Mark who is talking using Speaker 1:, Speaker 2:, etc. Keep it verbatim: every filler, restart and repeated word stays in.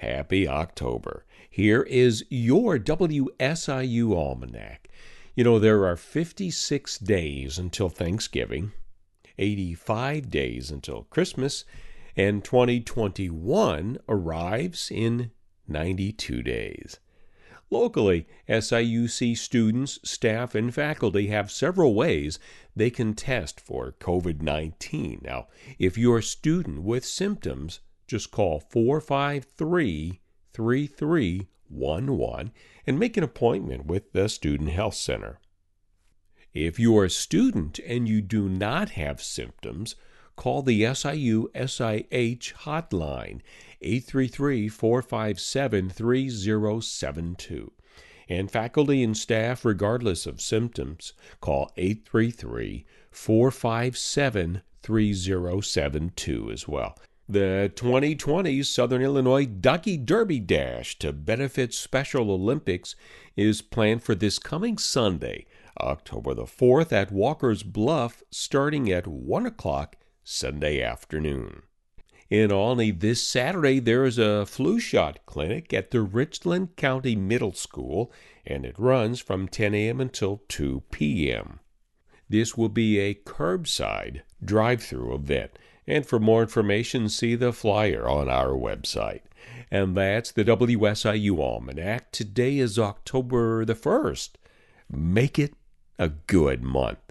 Speaker 1: Happy October. Here is your W S I U Almanac. You know, there are fifty-six days until Thanksgiving, eighty-five days until Christmas, and twenty twenty-one arrives in ninety-two days. Locally, S I U C students, staff, and faculty have several ways they can test for COVID nineteen. Now, if you're a student with symptoms, just call four five three, three three one one and make an appointment with the Student Health Center. If you're a student and you do not have symptoms, call the S I U S I H hotline, eight three three, four five seven, three zero seven two. And faculty and staff, regardless of symptoms, call eight three three, four five seven, three zero seven two as well. The twenty twenty Southern Illinois Ducky Derby Dash to benefit Special Olympics is planned for this coming Sunday, October the fourth at Walker's Bluff, starting at one o'clock Sunday afternoon. In Olney this Saturday, there is a flu shot clinic at the Richland County Middle School, and it runs from ten a.m. until two p.m. This will be a curbside drive-through event, and for more information, see the flyer on our website. And that's the W S I U Almanac. Today is October the first. Make it a good month.